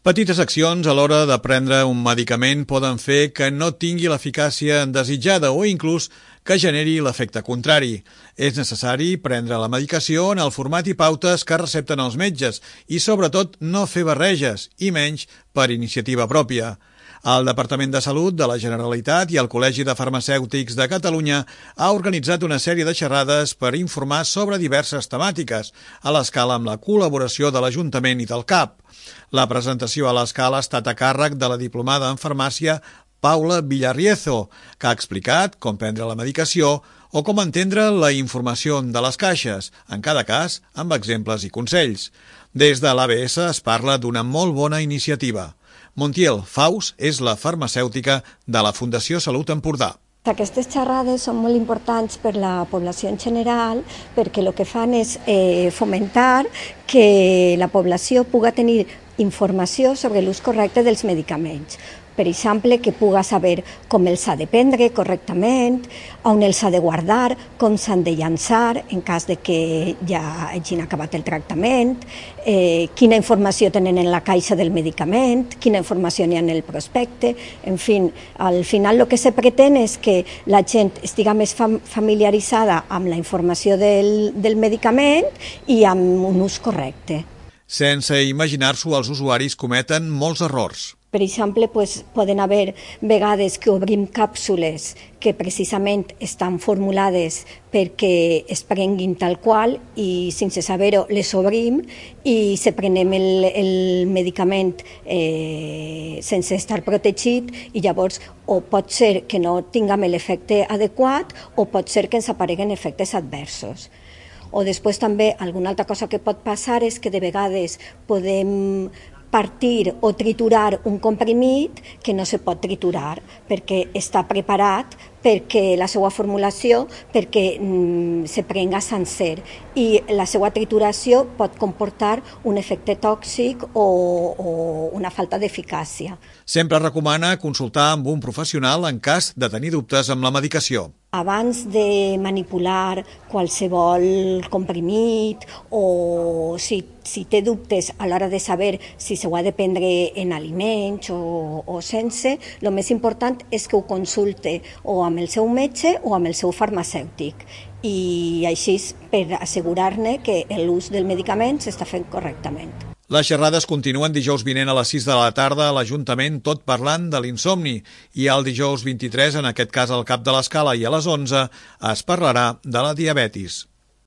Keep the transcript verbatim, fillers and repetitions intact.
Petites accions a l'hora de prendre un medicament poden fer que no tingui l'eficàcia desitjada o inclús que generi l'efecte contrari. És necessari prendre la medicació en el format i pautes que recepten els metges i, sobretot, no fer barreges, i menys per iniciativa pròpia. El Departament de Salut de la Generalitat i el Col·legi de Farmacèutics de Catalunya ha organitzat una sèrie de xerrades per informar sobre diverses temàtiques, a l'escala amb la col·laboració de l'Ajuntament i del C A P. La presentació a l'escala ha estat a càrrec de la diplomada en farmàcia Paula Villarriezo, que ha explicat com prendre la medicació o com entendre la informació de les caixes, en cada cas amb exemples i consells. Des de l'A B S es parla d'una molt bona iniciativa. Montiel Faus és la farmacèutica de la Fundació Salut Empordà. Aquestes xerrades són molt importants per la població en general perquè el que fan és eh, fomentar que la població pugui tenir informació sobre l'ús correcte dels medicaments. Per exemple, que puga saber com els ha de prendre correctament, on els ha de guardar, com s'han de llançar en cas de que ja hagin acabat el tractament, eh, quina informació tenen en la caixa del medicament, quina informació n'hi ha en el prospecte. En fi, al final el que se pretén és que la gent estigui més fam familiaritzada amb la informació del, del medicament i amb un ús correcte. Sense imaginar-s'ho, els usuaris cometen molts errors. Per exemple, pues, poden haver vegades que obrim càpsules que precisament estan formulades perquè es prenguin tal qual i sense saber-ho les obrim i se prenem el, el medicament eh, sense estar protegit i llavors o pot ser que no tinguem l'efecte adequat o pot ser que ens apareguen efectes adversos. O després també alguna altra cosa que pot passar és que de vegades podem partir o triturar un comprimit que no se pot triturar perquè està preparat perquè la seva formulació perquè mm, se prenga sencer i la seva trituració pot comportar un efecte tòxic o, o una falta d'eficàcia. Sempre recomana consultar amb un professional en cas de tenir dubtes amb la medicació. Abans de manipular qualsevol comprimit o si, si té dubtes a l'hora de saber si s'ho ha de prendre en aliments o, o sense, el més important és que ho consulte o amb el seu metge o amb el seu farmacèutic i així per assegurar-ne que l'ús del medicament s'està fent correctament. Les xerrades continuen dijous vinent a les sis de la tarda a l'Ajuntament, tot parlant de l'insomni, i el dijous vint-i-tres, en aquest cas al Cap de l'Escala, i a les onze, es parlarà de la diabetis.